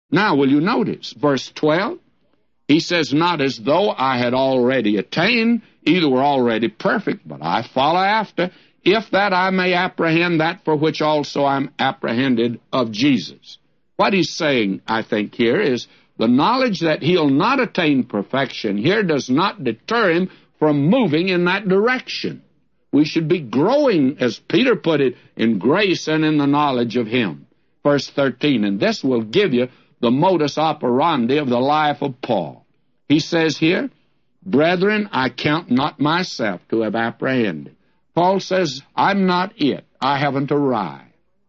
Now, will you notice, verse 12? He says, not as though I had already attained, either were already perfect, but I follow after, if that I may apprehend that for which also I'm apprehended of Jesus. What he's saying, I think, here is the knowledge that he'll not attain perfection here does not deter him from moving in that direction. We should be growing, as Peter put it, in grace and in the knowledge of him. Verse 13, and this will give you the modus operandi of the life of Paul. He says here, brethren, I count not myself to have apprehended. Paul says, I'm not it. I haven't arrived.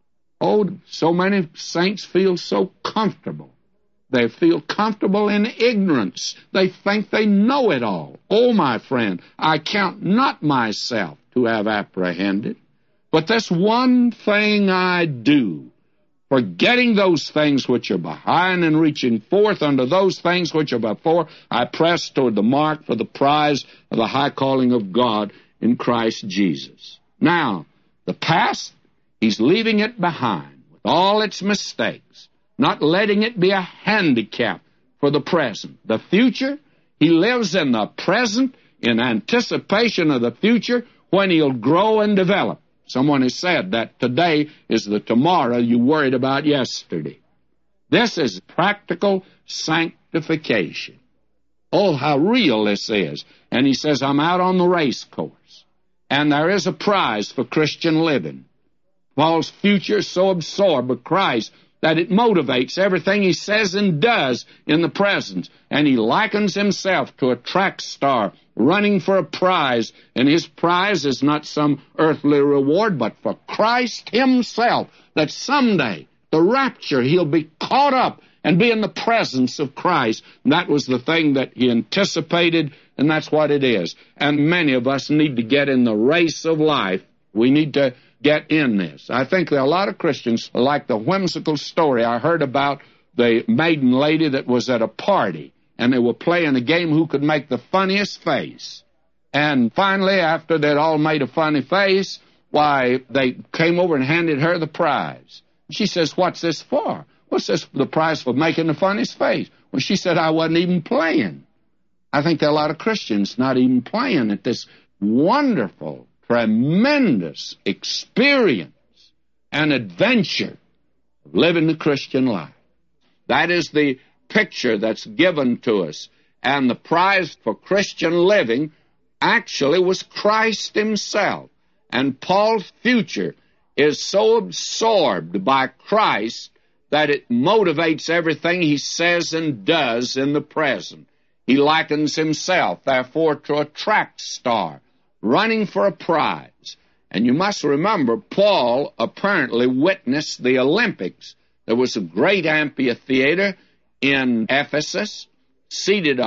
Oh, so many saints feel so comfortable. They feel comfortable in ignorance. They think they know it all. Oh, my friend, I count not myself to have apprehended, but this one thing I do, forgetting those things which are behind and reaching forth unto those things which are before, I press toward the mark for the prize of the high calling of God in Christ Jesus. Now, the past, he's leaving it behind with all its mistakes, not letting it be a handicap for the present. The future, he lives in the present in anticipation of the future when he'll grow and develop. Someone has said that today is the tomorrow you worried about yesterday. This is practical sanctification. Oh, how real this is. And he says, I'm out on the race course, and there is a prize for Christian living. Paul's future is so absorbed with Christ that it motivates everything he says and does in the present. And he likens himself to a track star running for a prize, and his prize is not some earthly reward, but for Christ himself, that someday, the rapture, he'll be caught up and be in the presence of Christ. And that was the thing that he anticipated, and that's what it is. And many of us need to get in the race of life. We need to get in this. I think there are a lot of Christians like the whimsical story I heard about the maiden lady that was at a party, and they were playing a game who could make the funniest face. And finally, after they'd all made a funny face, why, they came over and handed her the prize. She says, what's this for? What's this, the prize for making the funniest face? Well, she said, I wasn't even playing. I think there are a lot of Christians not even playing at this wonderful, tremendous experience and adventure of living the Christian life. That is the picture that's given to us. And the prize for Christian living actually was Christ himself. And Paul's future is so absorbed by Christ that it motivates everything he says and does in the present. He likens himself, therefore, to a track star running for a prize. And you must remember, Paul apparently witnessed the Olympics. There was a great amphitheater in Ephesus, seated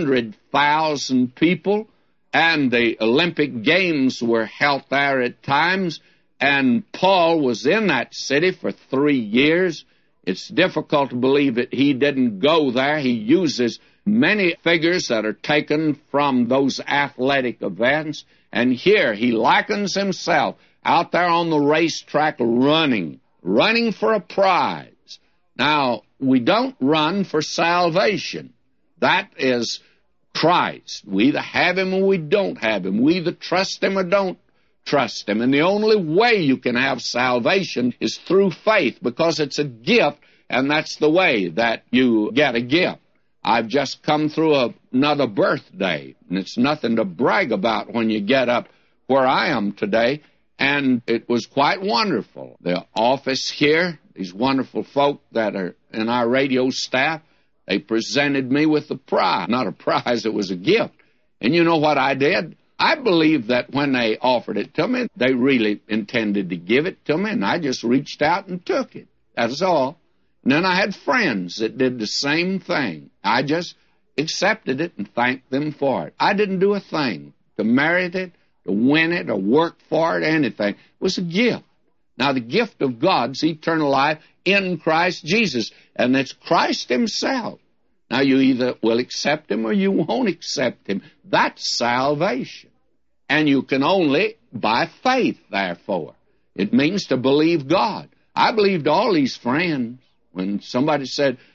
100,000 people, and the Olympic Games were held there at times, and Paul was in that city for 3 years. It's difficult to believe that he didn't go there. He uses many figures that are taken from those athletic events, and here he likens himself out there on the racetrack running for a prize. Now, we don't run for salvation. That is Christ. We either have him or we don't have him. We either trust him or don't trust him. And the only way you can have salvation is through faith, because it's a gift, and that's the way that you get a gift. I've just come through another birthday, and it's nothing to brag about when you get up where I am today, and it was quite wonderful. The office here, these wonderful folk that are in our radio staff, they presented me with a prize. Not a prize, it was a gift. And you know what I did? I believe that when they offered it to me, they really intended to give it to me, and I just reached out and took it. That's all. And then I had friends that did the same thing. I just accepted it and thanked them for it. I didn't do a thing to merit it, to win it, or work for it, anything. It was a gift. Now, the gift of God's eternal life in Christ Jesus, and it's Christ himself. Now, you either will accept him or you won't accept him. That's salvation. And you can only by faith, therefore. It means to believe God. I believed all these friends. When somebody said,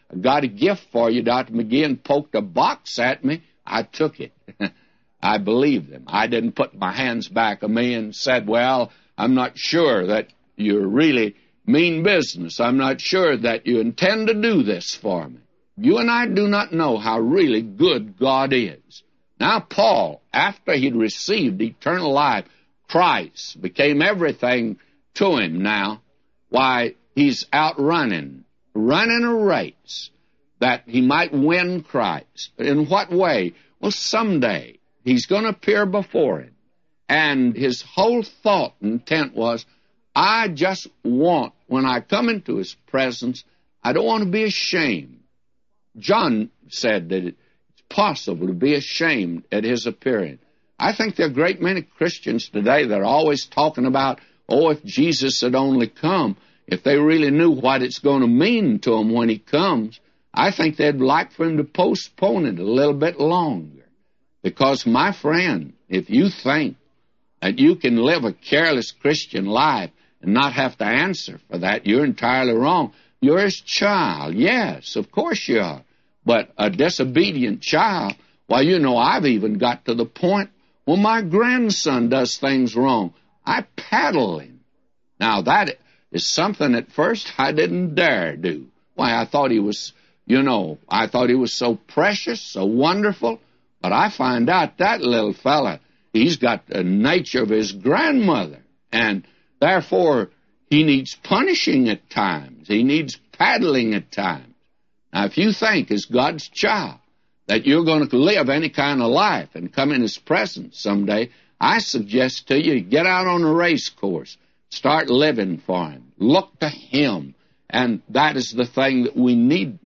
I got a gift for you, Dr. McGee, and poked a box at me, I took it. I believed them. I didn't put my hands back of me and said, well, I'm not sure that you really mean business. I'm not sure that you intend to do this for me. You and I do not know how really good God is. Now, Paul, after he'd received eternal life, Christ became everything to him now. Why, he's out running a race that he might win Christ. In what way? Well, someday he's going to appear before him. And his whole thought and intent was, I just want, when I come into his presence, I don't want to be ashamed. John said that it's possible to be ashamed at his appearing. I think there are a great many Christians today that are always talking about, oh, if Jesus had only come, if they really knew what it's going to mean to them when he comes, I think they'd like for him to postpone it a little bit longer. Because, my friend, if you think that you can live a careless Christian life and not have to answer for that, you're entirely wrong. You're his child. Yes, of course you are. But a disobedient child, well, you know, I've even got to the point when my grandson does things wrong, I paddle him. Now, that is something at first I didn't dare do. Why, I thought he was, I thought he was so precious, so wonderful. But I find out that little fella, he's got the nature of his grandmother. And therefore, he needs punishing at times. He needs paddling at times. Now, if you think as God's child that you're going to live any kind of life and come in his presence someday, I suggest to you, get out on a race course. Start living for him. Look to him. And that is the thing that we need